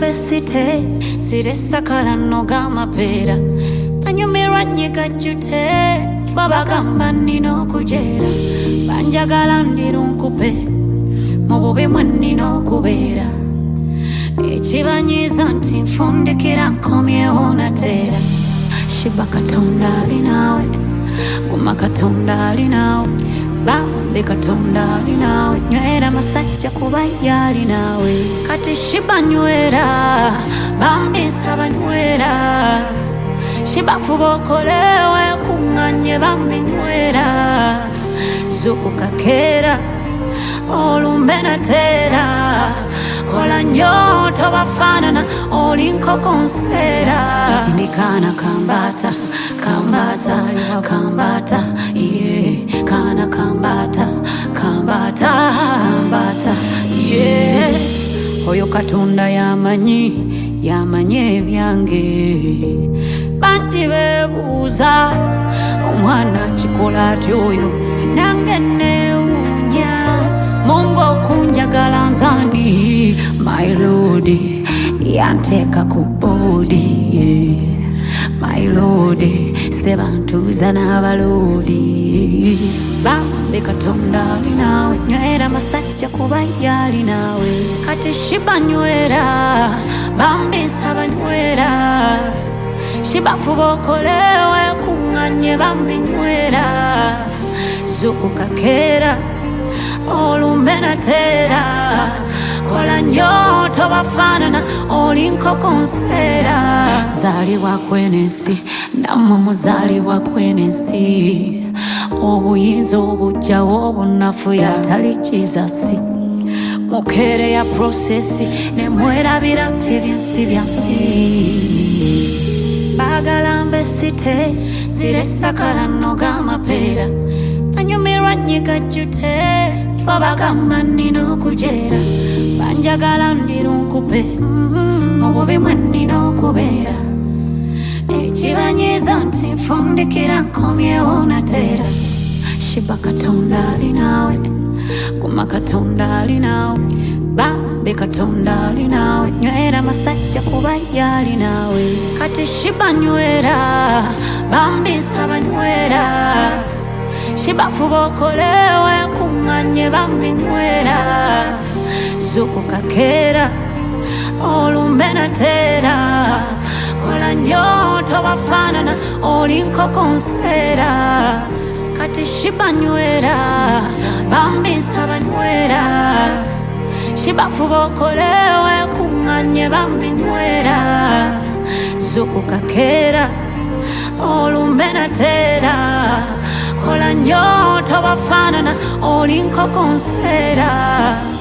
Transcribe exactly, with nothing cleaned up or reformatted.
Bagalamba site sire sakala noga mapera banyumirwa nyiga jute babagamba nino kujera banjagala ndirunkupe mu bubi mwe nino kubeera ekibanyiza nti nfundikira nkomyewo natera shiba katonda ali nawe guma katonda ali nawe bambi katonda ali nawe nywera masajja kuba yali nawe kati shiba nywera bambi nsaba nywera shiba fuba okolewe kuŋŋanye bambi nywera zuukuka keera olumbe nateera kola nnyo tobafaanana oli nkoko nseera ndikaana kambata kambata kambata ye kaana kambata kambata kambata ye oyo katonda yamanyi yamanyi ebyange bangi beebuuza omwana kikola ati oyo nange neewuunya Mungu okunjagala nzani my lord yanteeka ku boodi my lord sebantuuza n'abaloodi bambi katonda ali nawe nywera masajja kuba yali nawe kati shiba nywera bambi nsaba nywera shiba fuba okolewe kuŋŋanye bambi nywera zuukuka keera olumbe nateera kola nnyo tobafaanana oli nkoko nseera zaalibwa kwenensi nammwe muzaalibwa kwenensi obuyinza obujjawo obunafu yatali jizasi mukeere ya prosesi nemwerabira nti ebyensi byansi bagalamba esite zire sakala noga amapeera banyumirwa nyiga jute babagamba nina okujera banjagala ndirunkupe mu bubi mwe nina okubeera ekibanyiza nti nfundikira nkomyewo nateera shiba katonda ali nawe guma katonda ali nawe bambi katonda ali nawe nywera masajja kuba yali nawe kati shiba nywera bambi nsaba nywera shiba fuba okolewe kuŋŋanye bambi nywera zuukuka keera olumbe nateera kola nnyo tobafaanana oli nkoko nseera kati shiba nywera bambi nsaba nywera shiba fuba okolewe kuŋŋanye bambi nywera zuukuka keera olumbe nateera kola nnyo tobafaanana oli nkoko nseera